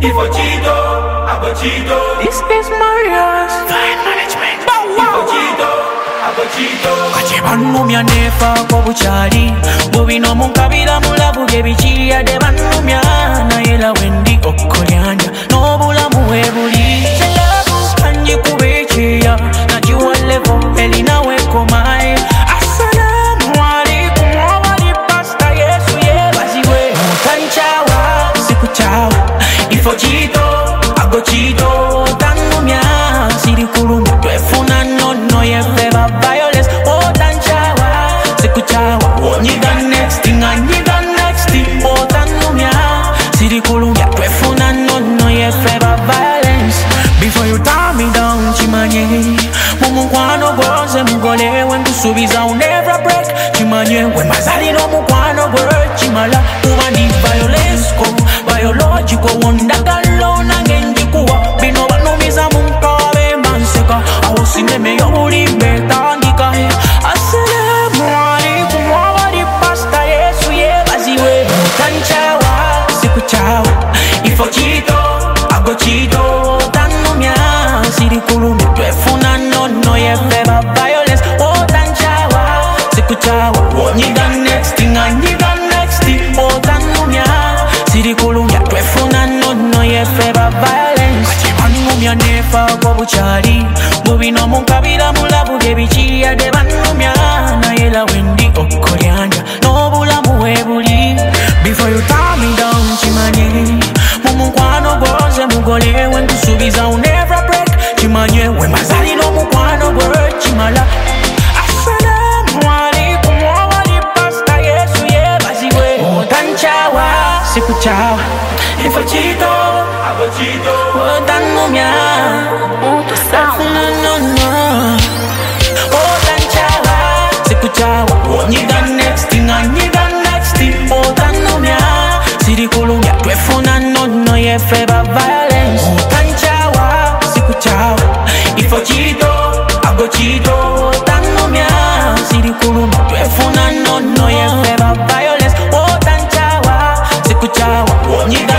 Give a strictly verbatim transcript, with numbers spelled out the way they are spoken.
Ifo Chido, Abo Chido. This is Marius Fine Management. Ifo Chido, Abo Chido. Bantu myanefa kwa buchari Bubino munkabira mulabu gebichia de bantu myana Yela wendi okolyanja Nobula muwebuli Selabu kanji kubechia Najua levo elina weko mai Assalamu alaikum wawali pasta Yesu yebaziwe Mutanchawa siku chawa Ifo Chido, Abo Chido Tanu mya siri kurumi Twefuna nono yefeba violence Nyiga next thing, I nyiga next thing. Botanumia, siri kulumia, twefuna nono ye feba violence. Before you tie me down, chimanye. Mumukwano goze mugole when to subiza will never break. Chimanye, when mazali no mukwano work, chimala umani violence ko biological wonder galona genji kuwa bino banumiza munkabe manseka. Awosine me yobuli beta ndika. Ifo Chido, Abo Chido, Tanumia, siri kulumi, twefuna nono yefeba violence. Oh tanchawa, sikuchawa, nyiga next thing, I nyiga next thing. Oh tanumia, siri kulumia, twefuna nono yefeba violence. Banumia nefa kwa buchari, bubino munkabira mulabu gebichia de banumia na yela wendi okolyanja, nobula muwebuli. Before you tie me down, chimanye. Mumukwano goze mugole when to subiza will never break. Chimanye when mazali no mukwano word chimala. Assalamu alaikum wawali pasta Yesu yebaziwe. Mutanchawa siku chawa Ifo Chido, Abo Chido. Mutanumia Mutasafuna nono Mutanchawa siku chawa Nyiga next thing, I nyiga next thing. Mutanumia siri kulumia twefuna nono yefeba violence. Mutanchawa siku chawa Ifo Chido, Abo Chido. Tanumia siri kulumia twefuna nono yefeba violence. Mutanchawa siku chawa nyiga